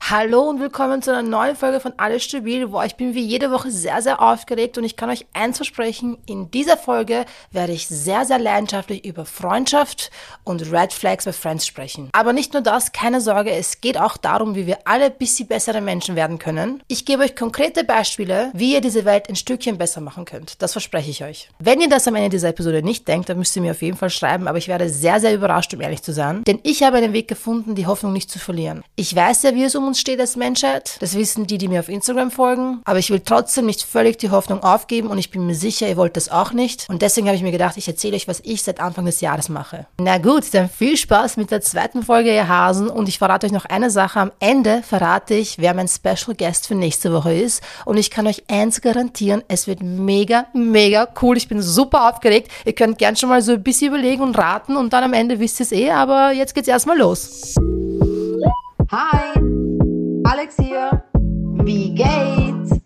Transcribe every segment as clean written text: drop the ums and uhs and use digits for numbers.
Hallo und willkommen zu einer neuen Folge von Alles stabil. Boah, ich bin wie jede Woche sehr, sehr aufgeregt und ich kann euch eins versprechen, in dieser Folge werde ich sehr, sehr leidenschaftlich über Freundschaft und Red Flags bei Friends sprechen. Aber nicht nur das, keine Sorge, es geht auch darum, wie wir alle ein bisschen bessere Menschen werden können. Ich gebe euch konkrete Beispiele, wie ihr diese Welt ein Stückchen besser machen könnt. Das verspreche ich euch. Wenn ihr das am Ende dieser Episode nicht denkt, dann müsst ihr mir auf jeden Fall schreiben, aber ich werde sehr, sehr überrascht, um ehrlich zu sein. Denn ich habe einen Weg gefunden, die Hoffnung nicht zu verlieren. Ich weiß ja, wie es um uns steht als Menschheit. Das wissen die mir auf Instagram folgen. Aber ich will trotzdem nicht völlig die Hoffnung aufgeben und ich bin mir sicher, ihr wollt das auch nicht. Und deswegen habe ich mir gedacht, ich erzähle euch, was ich seit Anfang des Jahres mache. Na gut, dann viel Spaß mit der zweiten Folge, ihr Hasen. Und ich verrate euch noch eine Sache. Am Ende verrate ich, wer mein Special Guest für nächste Woche ist. Und ich kann euch eins garantieren, es wird mega, mega cool. Ich bin super aufgeregt. Ihr könnt gern schon mal so ein bisschen überlegen und raten und dann am Ende wisst ihr es eh. Aber jetzt geht's erstmal los. Hi, Alex hier. Wie geht's?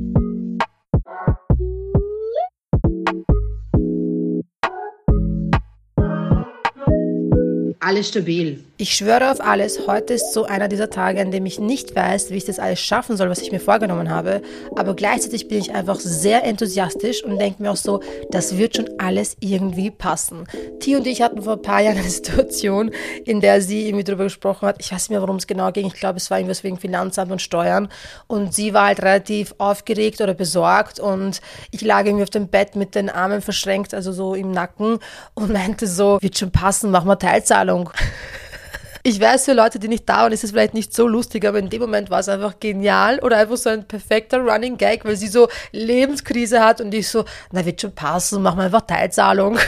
Alles stabil. Ich schwöre auf alles, heute ist so einer dieser Tage, an dem ich nicht weiß, wie ich das alles schaffen soll, was ich mir vorgenommen habe. Aber gleichzeitig bin ich einfach sehr enthusiastisch und denke mir auch so, das wird schon alles irgendwie passen. T und ich hatten vor ein paar Jahren eine Situation, in der sie irgendwie darüber gesprochen hat. Ich weiß nicht mehr, worum es genau ging. Ich glaube, es war irgendwas wegen Finanzamt und Steuern. Und sie war halt relativ aufgeregt oder besorgt. Und ich lag irgendwie auf dem Bett mit den Armen verschränkt, also so im Nacken und meinte so, wird schon passen, mach mal Teilzahlung. Ich weiß, für Leute, die nicht da waren, ist es vielleicht nicht so lustig, aber in dem Moment war es einfach genial oder einfach so ein perfekter Running Gag, weil sie so Lebenskrise hat und ich so, na wird schon passen, mach mal einfach Teilzahlung.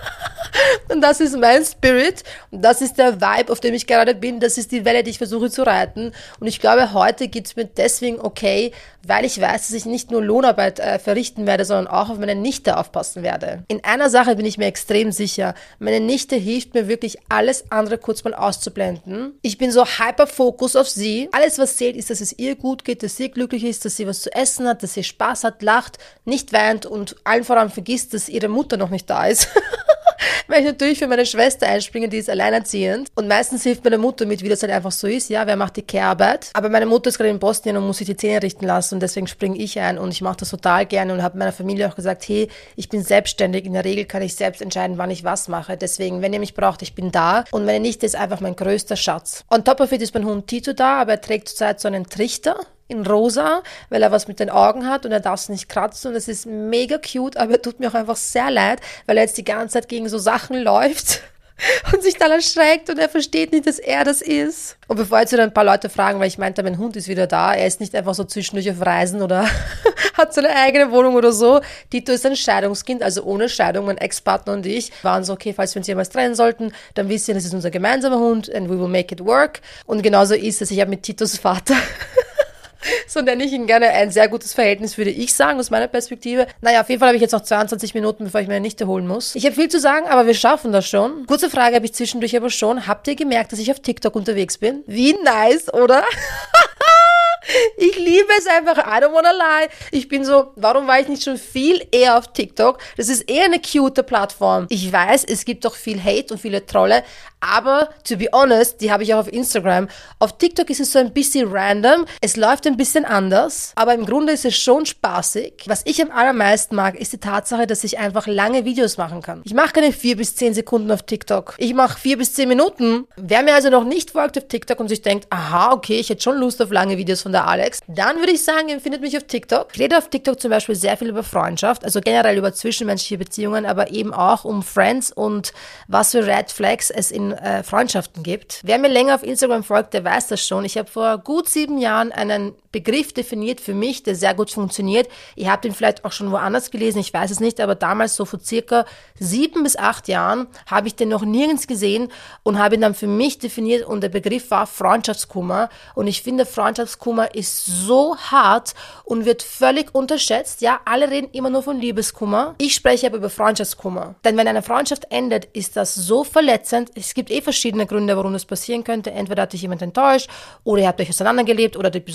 Und das ist mein Spirit und das ist der Vibe, auf dem ich gerade bin, das ist die Welle, die ich versuche zu reiten und ich glaube, heute geht's mir deswegen okay, weil ich weiß, dass ich nicht nur Lohnarbeit verrichten werde, sondern auch auf meine Nichte aufpassen werde. In einer Sache bin ich mir extrem sicher, meine Nichte hilft mir wirklich, alles andere kurz mal auszublenden. Ich bin so hyper-focus auf sie. Alles, was zählt, ist, dass es ihr gut geht, dass sie glücklich ist, dass sie was zu essen hat, dass sie Spaß hat, lacht, nicht weint und allen voran vergisst, dass ihre Mutter noch nicht da ist. Weil ich natürlich für meine Schwester einspringe, die ist alleinerziehend. Und meistens hilft meine Mutter mit, wie das halt einfach so ist. Ja, wer macht die Care-Arbeit? Aber meine Mutter ist gerade in Bosnien und muss sich die Zähne richten lassen und deswegen springe ich ein und ich mache das total gerne und habe meiner Familie auch gesagt, hey, ich bin selbstständig. In der Regel kann ich selbst entscheiden, wann ich was mache. Deswegen, wenn ihr mich braucht, ich bin da. Und meine Nichte ist einfach mein größter Schatz. On top of it ist mein Hund Tito da, aber er trägt zurzeit so einen Trichter in rosa, weil er was mit den Augen hat und er darf es nicht kratzen und es ist mega cute, aber er tut mir auch einfach sehr leid, weil er jetzt die ganze Zeit gegen so Sachen läuft und sich dann erschreckt und er versteht nicht, dass er das ist. Und bevor jetzt wieder ein paar Leute fragen, weil ich meinte, mein Hund ist wieder da, er ist nicht einfach so zwischendurch auf Reisen oder hat seine eigene Wohnung oder so. Tito ist ein Scheidungskind, also ohne Scheidung. Mein Ex-Partner und ich waren so, okay, falls wir uns jemals trennen sollten, dann wisst ihr, das ist unser gemeinsamer Hund and we will make it work. Und genauso ist es. Ich habe mit Titos Vater so nenne ich ihn gerne, ein sehr gutes Verhältnis, würde ich sagen, aus meiner Perspektive. Naja, auf jeden Fall habe ich jetzt noch 22 Minuten, bevor ich meine Nichte holen muss. Ich habe viel zu sagen, aber wir schaffen das schon. Kurze Frage habe ich zwischendurch aber schon. Habt ihr gemerkt, dass ich auf TikTok unterwegs bin? Wie nice, oder? Ich liebe es einfach, I don't wanna lie. Ich bin so, warum war ich nicht schon viel eher auf TikTok? Das ist eher eine cute Plattform. Ich weiß, es gibt doch viel Hate und viele Trolle, aber to be honest, die habe ich auch auf Instagram. Auf TikTok ist es so ein bisschen random, es läuft ein bisschen anders, aber im Grunde ist es schon spaßig. Was ich am allermeisten mag, ist die Tatsache, dass ich einfach lange Videos machen kann. Ich mache keine 4 bis 10 Sekunden auf TikTok. Ich mache 4 bis 10 Minuten. Wer mir also noch nicht folgt auf TikTok und sich denkt, aha, okay, ich hätte schon Lust auf lange Videos von der Alex, dann würde ich sagen, ihr findet mich auf TikTok. Ich rede auf TikTok zum Beispiel sehr viel über Freundschaft, also generell über zwischenmenschliche Beziehungen, aber eben auch um Friends und was für Red Flags es in Freundschaften gibt. Wer mir länger auf Instagram folgt, der weiß das schon. Ich habe vor gut 7 Jahren einen Begriff definiert für mich, der sehr gut funktioniert. Ihr habt ihn vielleicht auch schon woanders gelesen, ich weiß es nicht, aber damals so vor circa 7 bis 8 Jahren habe ich den noch nirgends gesehen und habe ihn dann für mich definiert und der Begriff war Freundschaftskummer und ich finde, Freundschaftskummer ist so hart und wird völlig unterschätzt. Ja, alle reden immer nur von Liebeskummer. Ich spreche aber über Freundschaftskummer. Denn wenn eine Freundschaft endet, ist das so verletzend. Es gibt verschiedene Gründe, warum das passieren könnte. Entweder hat dich jemand enttäuscht oder ihr habt euch auseinandergelebt oder die Person musste weg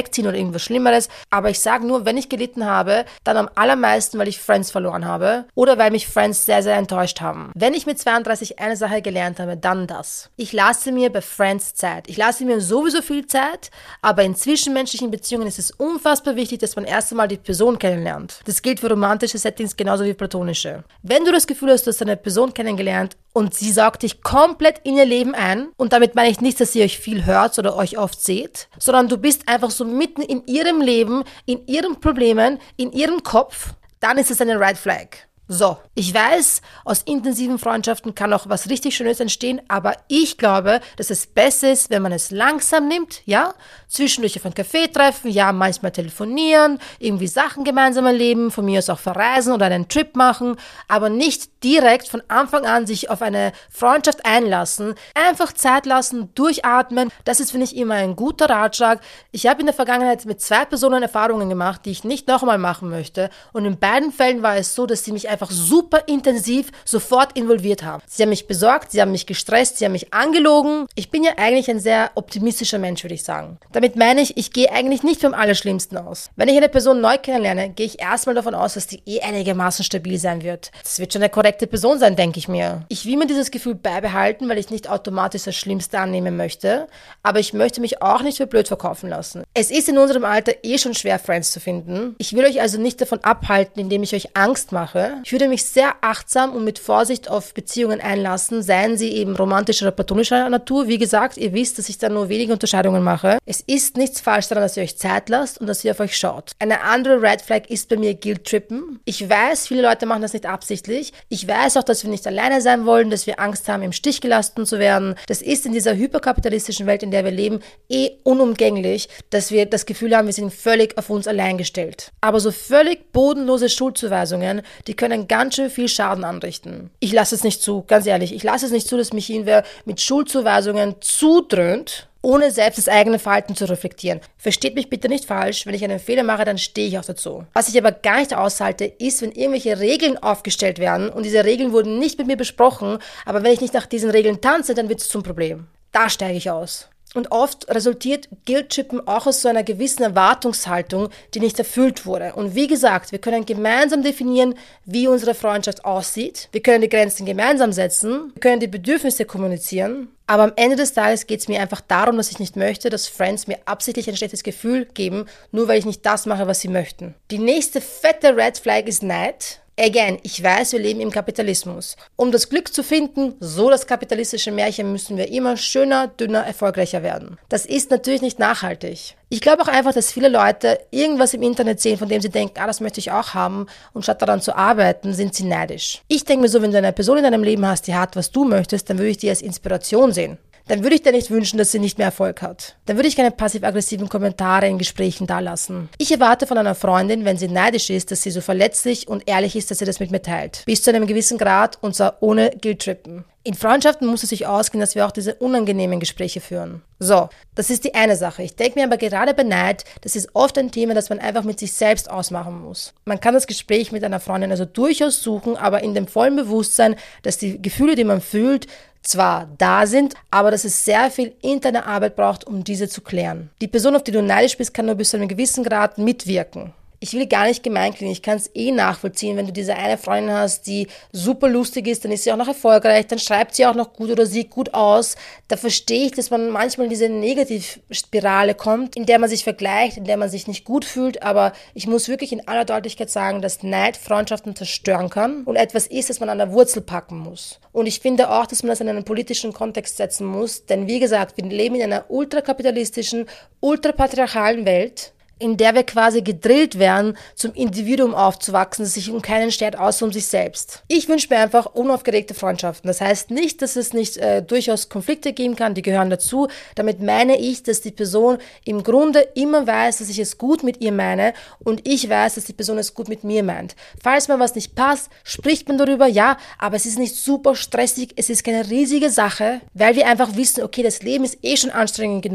wegziehen oder irgendwas Schlimmeres. Aber ich sage nur, wenn ich gelitten habe, dann am allermeisten, weil ich Friends verloren habe oder weil mich Friends sehr, sehr enttäuscht haben. Wenn ich mit 32 eine Sache gelernt habe, dann das. Ich lasse mir bei Friends Zeit. Ich lasse mir sowieso viel Zeit, aber in zwischenmenschlichen Beziehungen ist es unfassbar wichtig, dass man erst einmal die Person kennenlernt. Das gilt für romantische Settings genauso wie platonische. Wenn du das Gefühl hast, du hast eine Person kennengelernt und sie saugt dich komplett in ihr Leben ein, und damit meine ich nicht, dass ihr euch viel hört oder euch oft seht, sondern du bist einfach so mitten in ihrem Leben, in ihren Problemen, in ihrem Kopf, dann ist es eine Red Flag. So, ich weiß, aus intensiven Freundschaften kann auch was richtig Schönes entstehen, aber ich glaube, dass es besser ist, wenn man es langsam nimmt, ja, zwischendurch auf einen Kaffee treffen, ja, manchmal telefonieren, irgendwie Sachen gemeinsam erleben, von mir aus auch verreisen oder einen Trip machen, aber nicht direkt von Anfang an sich auf eine Freundschaft einlassen, einfach Zeit lassen, durchatmen, das ist, finde ich, immer ein guter Ratschlag. Ich habe in der Vergangenheit mit 2 Personen Erfahrungen gemacht, die ich nicht nochmal machen möchte, und in beiden Fällen war es so, dass sie mich einfach super intensiv sofort involviert haben. Sie haben mich besorgt, sie haben mich gestresst, sie haben mich angelogen. Ich bin ja eigentlich ein sehr optimistischer Mensch, würde ich sagen. Damit meine ich gehe eigentlich nicht vom Allerschlimmsten aus. Wenn ich eine Person neu kennenlerne, gehe ich erstmal davon aus, dass die einigermaßen stabil sein wird. Das wird schon eine korrekte Person sein, denke ich mir. Ich will mir dieses Gefühl beibehalten, weil ich nicht automatisch das Schlimmste annehmen möchte, aber ich möchte mich auch nicht für blöd verkaufen lassen. Es ist in unserem Alter schon schwer, Friends zu finden. Ich will euch also nicht davon abhalten, indem ich euch Angst mache. Ich würde mich sehr achtsam und mit Vorsicht auf Beziehungen einlassen, seien sie eben romantischer oder platonischer Natur. Wie gesagt, ihr wisst, dass ich da nur wenige Unterscheidungen mache. Es ist nichts falsch daran, dass ihr euch Zeit lasst und dass ihr auf euch schaut. Eine andere Red Flag ist bei mir Guilt-Trippen. Ich weiß, viele Leute machen das nicht absichtlich. Ich weiß auch, dass wir nicht alleine sein wollen, dass wir Angst haben, im Stich gelassen zu werden. Das ist in dieser hyperkapitalistischen Welt, in der wir leben, unumgänglich, dass wir das Gefühl haben, wir sind völlig auf uns allein gestellt. Aber so völlig bodenlose Schuldzuweisungen, die können ganz schön viel Schaden anrichten. Ich lasse es nicht zu, ganz ehrlich. Ich lasse es nicht zu, dass mich irgendwer mit Schuldzuweisungen zudröhnt, ohne selbst das eigene Verhalten zu reflektieren. Versteht mich bitte nicht falsch, wenn ich einen Fehler mache, dann stehe ich auch dazu. Was ich aber gar nicht aushalte, ist, wenn irgendwelche Regeln aufgestellt werden und diese Regeln wurden nicht mit mir besprochen, aber wenn ich nicht nach diesen Regeln tanze, dann wird es zum Problem. Da steige ich aus. Und oft resultiert Guilt-Trippen auch aus so einer gewissen Erwartungshaltung, die nicht erfüllt wurde. Und wie gesagt, wir können gemeinsam definieren, wie unsere Freundschaft aussieht. Wir können die Grenzen gemeinsam setzen. Wir können die Bedürfnisse kommunizieren. Aber am Ende des Tages geht es mir einfach darum, dass ich nicht möchte, dass Friends mir absichtlich ein schlechtes Gefühl geben, nur weil ich nicht das mache, was sie möchten. Die nächste fette Red Flag ist Neid. Again, ich weiß, wir leben im Kapitalismus. Um das Glück zu finden, so das kapitalistische Märchen, müssen wir immer schöner, dünner, erfolgreicher werden. Das ist natürlich nicht nachhaltig. Ich glaube auch einfach, dass viele Leute irgendwas im Internet sehen, von dem sie denken, das möchte ich auch haben, und statt daran zu arbeiten, sind sie neidisch. Ich denke mir so, wenn du eine Person in deinem Leben hast, die hat, was du möchtest, dann würde ich die als Inspiration sehen. Dann würde ich dir nicht wünschen, dass sie nicht mehr Erfolg hat. Dann würde ich keine passiv-aggressiven Kommentare in Gesprächen dalassen. Ich erwarte von einer Freundin, wenn sie neidisch ist, dass sie so verletzlich und ehrlich ist, dass sie das mit mir teilt. Bis zu einem gewissen Grad, und zwar ohne Guilt-Trippen. In Freundschaften muss es sich ausgehen, dass wir auch diese unangenehmen Gespräche führen. So, das ist die eine Sache. Ich denke mir aber gerade bei Neid, das ist oft ein Thema, das man einfach mit sich selbst ausmachen muss. Man kann das Gespräch mit einer Freundin also durchaus suchen, aber in dem vollen Bewusstsein, dass die Gefühle, die man fühlt, zwar da sind, aber dass es sehr viel interne Arbeit braucht, um diese zu klären. Die Person, auf die du neidisch bist, kann nur bis zu einem gewissen Grad mitwirken. Ich will gar nicht gemein klingen, ich kann es nachvollziehen, wenn du diese eine Freundin hast, die super lustig ist, dann ist sie auch noch erfolgreich, dann schreibt sie auch noch gut oder sieht gut aus. Da verstehe ich, dass man manchmal in diese Negativspirale kommt, in der man sich vergleicht, in der man sich nicht gut fühlt, aber ich muss wirklich in aller Deutlichkeit sagen, dass Neid Freundschaften zerstören kann und etwas ist, das man an der Wurzel packen muss. Und ich finde auch, dass man das in einen politischen Kontext setzen muss, denn wie gesagt, wir leben in einer ultrakapitalistischen, ultrapatriarchalen Welt, in der wir quasi gedrillt werden, zum Individuum aufzuwachsen, das sich um keinen schert, außer um sich selbst. Ich wünsche mir einfach unaufgeregte Freundschaften. Das heißt nicht, dass es nicht durchaus Konflikte geben kann, die gehören dazu. Damit meine ich, dass die Person im Grunde immer weiß, dass ich es gut mit ihr meine und ich weiß, dass die Person es gut mit mir meint. Falls mal was nicht passt, spricht man darüber, ja, aber es ist nicht super stressig, es ist keine riesige Sache, weil wir einfach wissen, okay, das Leben ist schon anstrengend genug.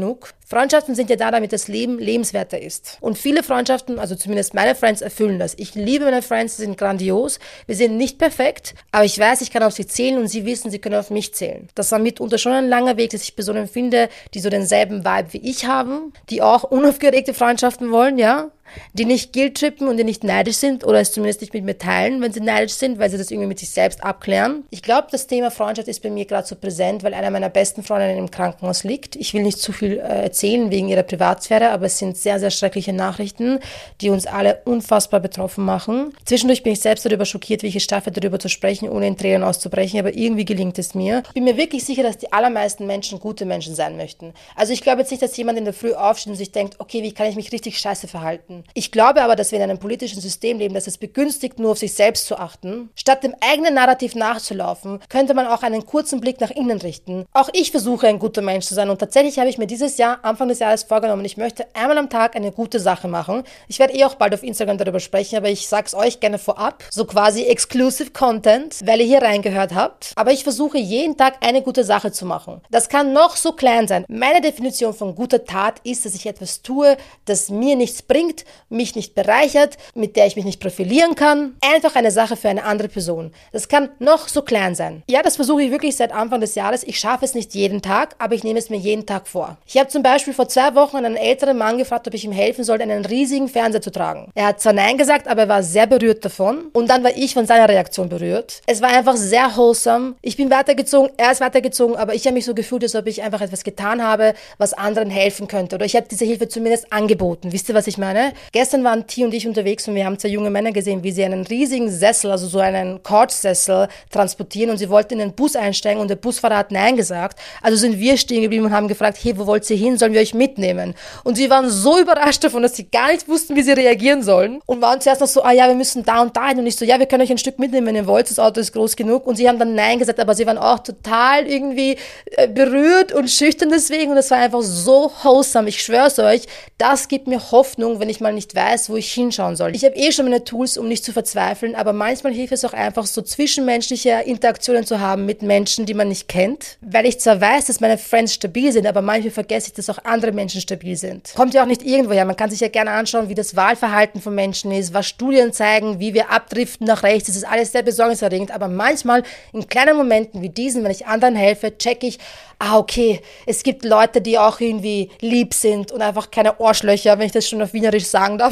Freundschaften sind ja da, damit das Leben lebenswerter ist. Und viele Freundschaften, also zumindest meine Friends, erfüllen das. Ich liebe meine Friends, sie sind grandios. Wir sind nicht perfekt, aber ich weiß, ich kann auf sie zählen und sie wissen, sie können auf mich zählen. Das war mitunter schon ein langer Weg, dass ich Personen finde, die so denselben Vibe wie ich haben, die auch unaufgeregte Freundschaften wollen, ja, die nicht guilt-trippen und die nicht neidisch sind oder es zumindest nicht mit mir teilen, wenn sie neidisch sind, weil sie das irgendwie mit sich selbst abklären. Ich glaube, das Thema Freundschaft ist bei mir gerade so präsent, weil einer meiner besten Freundinnen im Krankenhaus liegt. Ich will nicht zu viel erzählen wegen ihrer Privatsphäre, aber es sind sehr, sehr schreckliche Nachrichten, die uns alle unfassbar betroffen machen. Zwischendurch bin ich selbst darüber schockiert, wie ich es schaffe, darüber zu sprechen, ohne in Tränen auszubrechen, aber irgendwie gelingt es mir. Ich bin mir wirklich sicher, dass die allermeisten Menschen gute Menschen sein möchten. Also ich glaube jetzt nicht, dass jemand in der Früh aufsteht und sich denkt, okay, wie kann ich mich richtig scheiße verhalten? Ich glaube aber, dass wir in einem politischen System leben, das es begünstigt, nur auf sich selbst zu achten. Statt dem eigenen Narrativ nachzulaufen, könnte man auch einen kurzen Blick nach innen richten. Auch ich versuche, ein guter Mensch zu sein und tatsächlich habe ich mir dieses Jahr, Anfang des Jahres vorgenommen, ich möchte einmal am Tag eine gute Sache machen. Ich werde auch bald auf Instagram darüber sprechen, aber ich sag's euch gerne vorab, so quasi exclusive Content, weil ihr hier reingehört habt. Aber ich versuche jeden Tag eine gute Sache zu machen. Das kann noch so klein sein. Meine Definition von guter Tat ist, dass ich etwas tue, das mir nichts bringt, mich nicht bereichert, mit der ich mich nicht profilieren kann. Einfach eine Sache für eine andere Person. Das kann noch so klein sein. Ja, das versuche ich wirklich seit Anfang des Jahres. Ich schaffe es nicht jeden Tag, aber ich nehme es mir jeden Tag vor. Ich habe zum Beispiel vor 2 Wochen einen älteren Mann gefragt, ob ich ihm helfen soll, einen riesigen Fernseher zu tragen. Er hat zwar Nein gesagt, aber er war sehr berührt davon. Und dann war ich von seiner Reaktion berührt. Es war einfach sehr wholesome. Ich bin weitergezogen, er ist weitergezogen, aber ich habe mich so gefühlt, als ob ich einfach etwas getan habe, was anderen helfen könnte. Oder ich habe diese Hilfe zumindest angeboten. Wisst ihr, was ich meine? Gestern waren T und ich unterwegs und wir haben 2 junge Männer gesehen, wie sie einen riesigen Sessel, also so einen Couchsessel transportieren und sie wollten in den Bus einsteigen und der Busfahrer hat Nein gesagt. Also sind wir stehen geblieben und haben gefragt, hey, wo wollt ihr hin? Sollen wir euch mitnehmen? Und sie waren so überrascht davon, dass sie gar nicht wussten, wie sie reagieren sollen und waren zuerst noch so, ja, wir müssen da und da hin und ich so, ja, wir können euch ein Stück mitnehmen, wenn ihr wollt, das Auto ist groß genug und sie haben dann Nein gesagt, aber sie waren auch total irgendwie berührt und schüchtern deswegen und das war einfach so wholesome. Ich schwör's euch, das gibt mir Hoffnung, wenn ich mal nicht weiß, wo ich hinschauen soll. Ich habe schon meine Tools, um nicht zu verzweifeln, aber manchmal hilft es auch einfach, so zwischenmenschliche Interaktionen zu haben mit Menschen, die man nicht kennt. Weil ich zwar weiß, dass meine Friends stabil sind, aber manchmal vergesse ich, dass auch andere Menschen stabil sind. Kommt ja auch nicht irgendwo her. Man kann sich ja gerne anschauen, wie das Wahlverhalten von Menschen ist, was Studien zeigen, wie wir abdriften nach rechts. Das ist alles sehr besorgniserregend, aber manchmal in kleinen Momenten wie diesen, wenn ich anderen helfe, checke ich, okay, es gibt Leute, die auch irgendwie lieb sind und einfach keine Arschlöcher, wenn ich das schon auf Wienerisch sagen darf.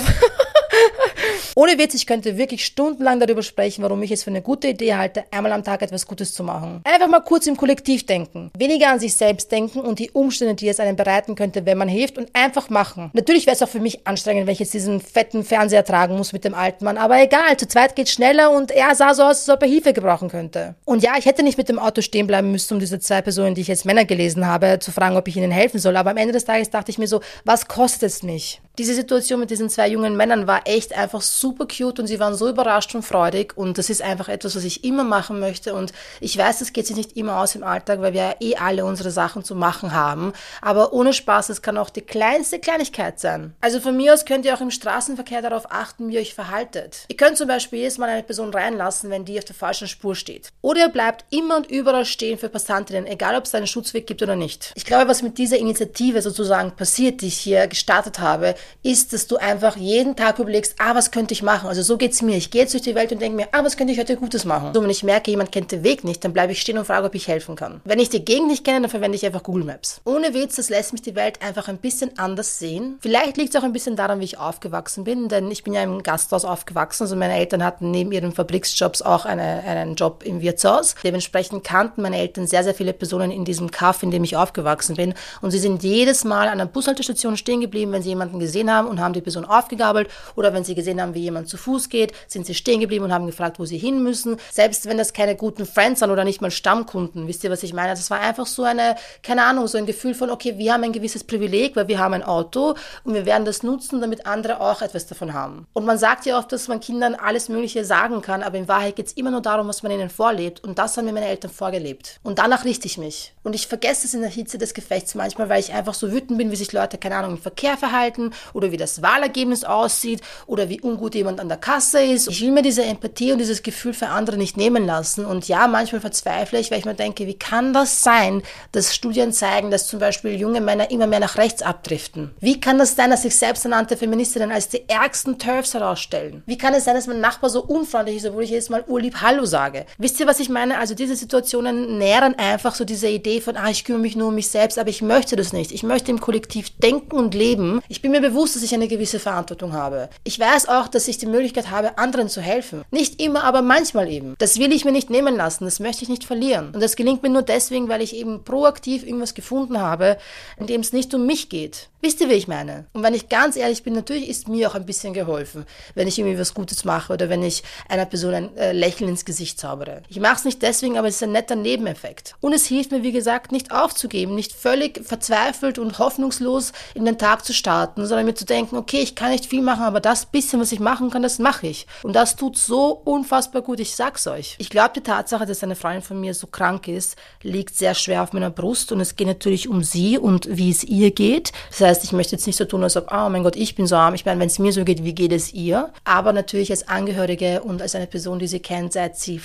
Ohne Witz, ich könnte wirklich stundenlang darüber sprechen, warum ich es für eine gute Idee halte, einmal am Tag etwas Gutes zu machen. Einfach mal kurz im Kollektiv denken. Weniger an sich selbst denken und die Umstände, die es einem bereiten könnte, wenn man hilft und einfach machen. Natürlich wäre es auch für mich anstrengend, wenn ich jetzt diesen fetten Fernseher tragen muss mit dem alten Mann, aber egal, zu zweit geht's schneller und er sah so aus, als ob er Hilfe gebrauchen könnte. Und ja, ich hätte nicht mit dem Auto stehen bleiben müssen, um diese 2 Personen, die ich jetzt Männer gelesen habe, zu fragen, ob ich ihnen helfen soll, aber am Ende des Tages dachte ich mir so, was kostet es mich? Diese Situation mit diesen 2 jungen Männern war echt einfach super cute und sie waren so überrascht und freudig und das ist einfach etwas, was ich immer machen möchte und ich weiß, das geht sich nicht immer aus im Alltag, weil wir ja alle unsere Sachen zu machen haben, aber ohne Spaß, es kann auch die kleinste Kleinigkeit sein. Also von mir aus könnt ihr auch im Straßenverkehr darauf achten, wie ihr euch verhaltet. Ihr könnt zum Beispiel jedes Mal eine Person reinlassen, wenn die auf der falschen Spur steht. Oder ihr bleibt immer und überall stehen für Passantinnen, egal ob es einen Schutzweg gibt oder nicht. Ich glaube, was mit dieser Initiative sozusagen passiert, die ich hier gestartet habe, ist, dass du einfach jeden Tag überlegst, was könnte ich machen? Also so geht's mir. Ich gehe jetzt durch die Welt und denke mir, was könnte ich heute Gutes machen? So, wenn ich merke, jemand kennt den Weg nicht, dann bleibe ich stehen und frage, ob ich helfen kann. Wenn ich die Gegend nicht kenne, dann verwende ich einfach Google Maps. Ohne Witz, das lässt mich die Welt einfach ein bisschen anders sehen. Vielleicht liegt es auch ein bisschen daran, wie ich aufgewachsen bin, denn ich bin ja im Gasthaus aufgewachsen. Also meine Eltern hatten neben ihren Fabriksjobs auch einen Job im Wirtshaus. Dementsprechend kannten meine Eltern sehr, sehr viele Personen in diesem Kaff, in dem ich aufgewachsen bin. Und sie sind jedes Mal an der Bushaltestation stehen geblieben, wenn sie jemanden gesehen haben und haben die Person aufgegabelt. Oder wenn sie gesehen haben, wie jemand zu Fuß geht, sind sie stehen geblieben und haben gefragt, wo sie hin müssen. Selbst wenn das keine guten Friends waren oder nicht mal Stammkunden. Wisst ihr, was ich meine? Das war einfach so so ein Gefühl von, okay, wir haben ein gewisses Privileg, weil wir haben ein Auto und wir werden das nutzen, damit andere auch etwas davon haben. Und man sagt ja oft, dass man Kindern alles Mögliche sagen kann, aber in Wahrheit geht es immer nur darum, was man ihnen vorlebt. Und das haben mir meine Eltern vorgelebt. Und danach richte ich mich. Und ich vergesse es in der Hitze des Gefechts manchmal, weil ich einfach so wütend bin, wie sich Leute, keine Ahnung, im Verkehr verhalten, oder wie das Wahlergebnis aussieht oder wie ungut jemand an der Kasse ist. Ich will mir diese Empathie und dieses Gefühl für andere nicht nehmen lassen. Und ja, manchmal verzweifle ich, weil ich mir denke, wie kann das sein, dass Studien zeigen, dass zum Beispiel junge Männer immer mehr nach rechts abdriften? Wie kann das sein, dass sich selbsternannte Feministinnen als die ärgsten TERFs herausstellen? Wie kann es sein, dass mein Nachbar so unfreundlich ist, obwohl ich jedes Mal urlieb Hallo sage? Wisst ihr, was ich meine? Also diese Situationen nähren einfach so diese Idee von, ich kümmere mich nur um mich selbst, aber ich möchte das nicht. Ich möchte im Kollektiv denken und leben. Ich bin mir bewusst, dass ich eine gewisse Verantwortung habe. Ich weiß auch, dass ich die Möglichkeit habe, anderen zu helfen. Nicht immer, aber manchmal eben. Das will ich mir nicht nehmen lassen. Das möchte ich nicht verlieren. Und das gelingt mir nur deswegen, weil ich eben proaktiv irgendwas gefunden habe, in dem es nicht um mich geht. Wisst ihr, wie ich meine? Und wenn ich ganz ehrlich bin, natürlich ist mir auch ein bisschen geholfen, wenn ich irgendwie was Gutes mache oder wenn ich einer Person ein Lächeln ins Gesicht zaubere. Ich mache es nicht deswegen, aber es ist ein netter Nebeneffekt. Und es hilft mir, wie gesagt, nicht aufzugeben, nicht völlig verzweifelt und hoffnungslos in den Tag zu starten, sondern mir zu denken, okay, ich kann nicht viel machen, aber das bisschen, was ich machen kann, das mache ich. Und das tut so unfassbar gut, ich sag's euch. Ich glaube, die Tatsache, dass eine Freundin von mir so krank ist, liegt sehr schwer auf meiner Brust und es geht natürlich um sie und wie es ihr geht. Das heißt, ich möchte jetzt nicht so tun, als ob, oh mein Gott, ich bin so arm. Ich meine, wenn es mir so geht, wie geht es ihr? Aber natürlich als Angehörige und als eine Person, die sie kennt, seit sie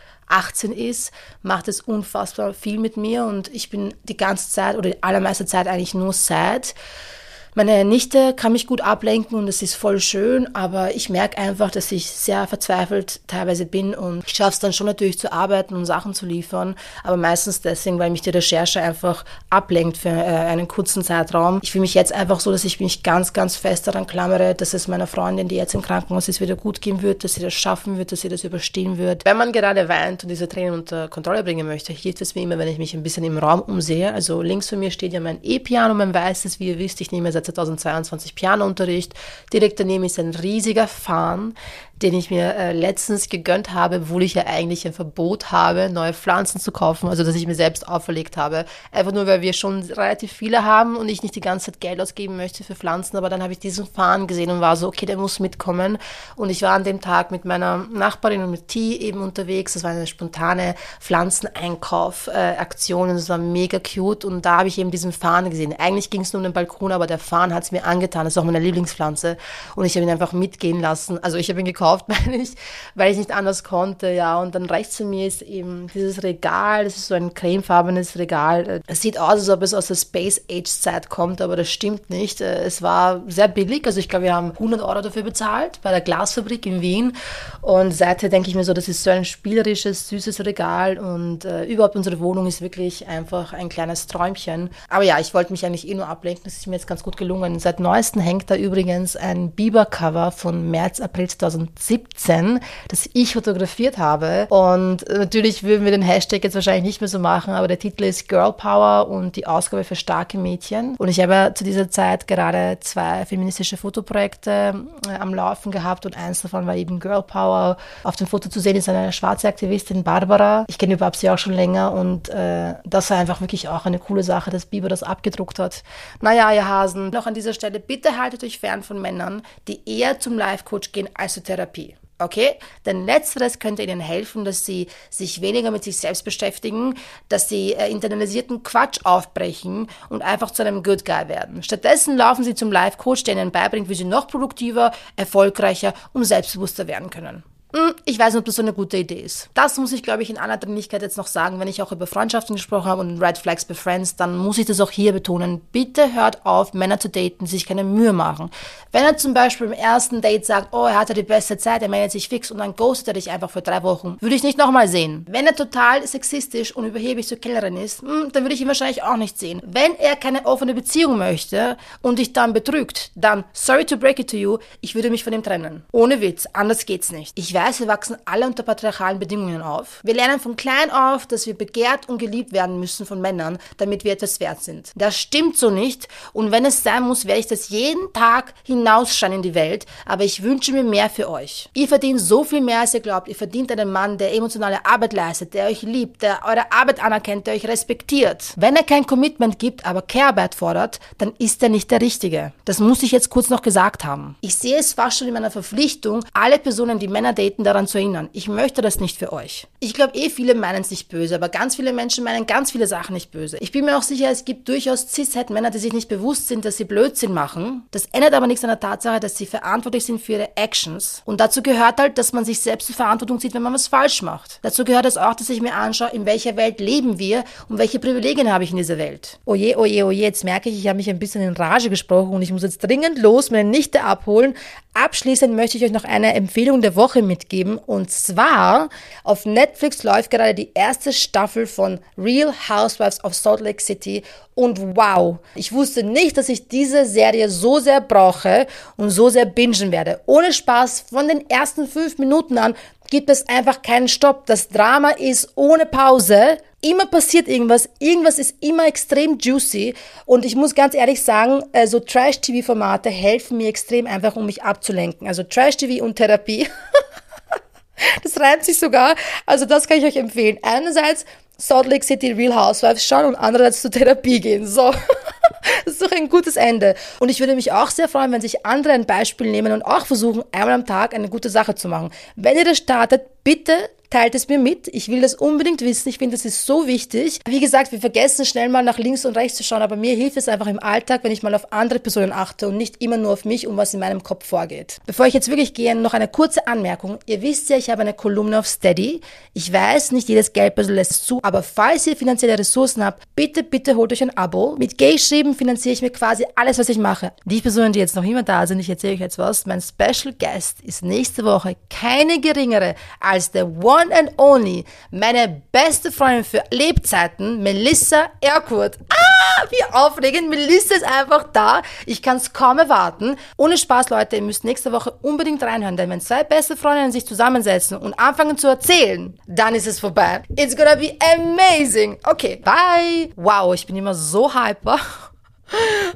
18 ist, macht es unfassbar viel mit mir und ich bin die ganze Zeit oder die allermeiste Zeit eigentlich nur sad. Meine Nichte kann mich gut ablenken und es ist voll schön, aber ich merke einfach, dass ich sehr verzweifelt teilweise bin und ich schaffe es dann schon natürlich zu arbeiten und Sachen zu liefern, aber meistens deswegen, weil mich die Recherche einfach ablenkt für einen kurzen Zeitraum. Ich fühle mich jetzt einfach so, dass ich mich ganz, ganz fest daran klammere, dass es meiner Freundin, die jetzt im Krankenhaus ist, wieder gut gehen wird, dass sie das schaffen wird, dass sie das überstehen wird. Wenn man gerade weint und diese Tränen unter Kontrolle bringen möchte, hilft es mir immer, wenn ich mich ein bisschen im Raum umsehe. Also links von mir steht ja mein E-Piano, mein weißes, wie ihr wisst, ich nehme seit 2022 Pianounterricht. Direkt daneben ist ein riesiger Farn, den ich mir letztens gegönnt habe, obwohl ich ja eigentlich ein Verbot habe, neue Pflanzen zu kaufen, also dass ich mir selbst auferlegt habe. Einfach nur, weil wir schon relativ viele haben und ich nicht die ganze Zeit Geld ausgeben möchte für Pflanzen, aber dann habe ich diesen Farn gesehen und war so, okay, der muss mitkommen. Und ich war an dem Tag mit meiner Nachbarin und mit T eben unterwegs. Das war eine spontane Pflanzeneinkauf-Aktion und das war mega cute und da habe ich eben diesen Farn gesehen. Eigentlich ging es nur um den Balkon, aber der Farn hat es mir angetan. Das ist auch meine Lieblingspflanze und ich habe ihn einfach mitgehen lassen. Also ich habe ihn gekauft, meine ich, weil ich nicht anders konnte, ja. Und dann rechts von mir ist eben dieses Regal, das ist so ein cremefarbenes Regal. Es sieht aus, als ob es aus der Space-Age-Zeit kommt, aber das stimmt nicht. Es war sehr billig, also ich glaube, wir haben 100 € dafür bezahlt, bei der Glasfabrik in Wien. Und seither denke ich mir so, das ist so ein spielerisches, süßes Regal und überhaupt unsere Wohnung ist wirklich einfach ein kleines Träumchen. Aber ja, ich wollte mich eigentlich nur ablenken, das ist mir jetzt ganz gut gelungen. Seit neuestem hängt da übrigens ein Bieber-Cover von März, April 2017, das ich fotografiert habe. Und natürlich würden wir den Hashtag jetzt wahrscheinlich nicht mehr so machen, aber der Titel ist Girl Power und die Ausgabe für starke Mädchen. Und ich habe zu dieser Zeit gerade 2 feministische Fotoprojekte am Laufen gehabt und eins davon war eben Girl Power. Auf dem Foto zu sehen ist eine schwarze Aktivistin, Barbara. Ich kenne überhaupt sie auch schon länger und das war einfach wirklich auch eine coole Sache, dass Bieber das abgedruckt hat. Naja, ihr Hasen, noch an dieser Stelle, bitte haltet euch fern von Männern, die eher zum Life-Coach gehen als zur Therapie. Okay? Denn Letzteres könnte ihnen helfen, dass sie sich weniger mit sich selbst beschäftigen, dass sie internalisierten Quatsch aufbrechen und einfach zu einem Good Guy werden. Stattdessen laufen sie zum Life-Coach, der ihnen beibringt, wie sie noch produktiver, erfolgreicher und selbstbewusster werden können. Ich weiß nicht, ob das so eine gute Idee ist. Das muss ich, glaube ich, in aller Dringlichkeit jetzt noch sagen. Wenn ich auch über Freundschaften gesprochen habe und Red Flags bei Friends, dann muss ich das auch hier betonen. Bitte hört auf, Männer zu daten, die sich keine Mühe machen. Wenn er zum Beispiel im ersten Date sagt, oh, er hatte die beste Zeit, er meldet sich fix und dann ghostet er dich einfach für 3 Wochen, würde ich nicht nochmal sehen. Wenn er total sexistisch und überheblich zur Kellnerin ist, dann würde ich ihn wahrscheinlich auch nicht sehen. Wenn er keine offene Beziehung möchte und dich dann betrügt, dann, sorry to break it to you, ich würde mich von ihm trennen. Ohne Witz, anders geht's nicht. Ich weiß, wir wachsen alle unter patriarchalen Bedingungen auf. Wir lernen von klein auf, dass wir begehrt und geliebt werden müssen von Männern, damit wir etwas wert sind. Das stimmt so nicht und wenn es sein muss, werde ich das jeden Tag hinausschreien in die Welt, aber ich wünsche mir mehr für euch. Ihr verdient so viel mehr, als ihr glaubt. Ihr verdient einen Mann, der emotionale Arbeit leistet, der euch liebt, der eure Arbeit anerkennt, der euch respektiert. Wenn er kein Commitment gibt, aber Care-Arbeit fordert, dann ist er nicht der Richtige. Das muss ich jetzt kurz noch gesagt haben. Ich sehe es fast schon in meiner Verpflichtung, alle Personen, die Männer daten, Planeten daran zu erinnern. Ich möchte das nicht für euch. Ich glaube viele meinen es nicht böse, aber ganz viele Menschen meinen ganz viele Sachen nicht böse. Ich bin mir auch sicher, es gibt durchaus Cis-Het-Männer, die sich nicht bewusst sind, dass sie Blödsinn machen. Das ändert aber nichts an der Tatsache, dass sie verantwortlich sind für ihre Actions. Und dazu gehört halt, dass man sich selbst zur Verantwortung zieht, wenn man was falsch macht. Dazu gehört es auch, dass ich mir anschaue, in welcher Welt leben wir und welche Privilegien habe ich in dieser Welt. Oje, oje, oje, jetzt merke ich habe mich ein bisschen in Rage gesprochen und ich muss jetzt dringend los, meine Nichte abholen. Abschließend möchte ich euch noch eine Empfehlung der Woche mitgeben und zwar auf Netflix läuft gerade die erste Staffel von Real Housewives of Salt Lake City und wow, ich wusste nicht, dass ich diese Serie so sehr brauche und so sehr bingen werde. Ohne Spaß, von den ersten 5 Minuten an gibt es einfach keinen Stopp. Das Drama ist ohne Pause. Immer passiert irgendwas ist immer extrem juicy und ich muss ganz ehrlich sagen, so Trash-TV-Formate helfen mir extrem einfach, um mich abzulenken. Also Trash-TV und Therapie, das reimt sich sogar, also das kann ich euch empfehlen. Einerseits Salt Lake City Real Housewives schauen und andererseits zur Therapie gehen, so. Das ist doch ein gutes Ende. Und ich würde mich auch sehr freuen, wenn sich andere ein Beispiel nehmen und auch versuchen, einmal am Tag eine gute Sache zu machen. Wenn ihr das startet, bitte teilt es mir mit. Ich will das unbedingt wissen. Ich finde, das ist so wichtig. Wie gesagt, wir vergessen schnell mal nach links und rechts zu schauen, aber mir hilft es einfach im Alltag, wenn ich mal auf andere Personen achte und nicht immer nur auf mich und was in meinem Kopf vorgeht. Bevor ich jetzt wirklich gehe, noch eine kurze Anmerkung. Ihr wisst ja, ich habe eine Kolumne auf Steady. Ich weiß, nicht jedes Geldbörsel lässt es zu, aber falls ihr finanzielle Ressourcen habt, bitte, bitte holt euch ein Abo. Mit Gay Schreiben finanziere ich mir quasi alles, was ich mache. Die Personen, die jetzt noch immer da sind, ich erzähle euch jetzt was. Mein Special Guest ist nächste Woche keine geringere als der One and Only, meine beste Freundin für Lebzeiten, Melissa Erkurt. Wie aufregend, Melissa ist einfach da. Ich kann es kaum erwarten. Ohne Spaß, Leute, ihr müsst nächste Woche unbedingt reinhören, denn wenn 2 beste Freundinnen sich zusammensetzen und anfangen zu erzählen, dann ist es vorbei. It's gonna be amazing. Okay, bye. Wow, ich bin immer so hyper.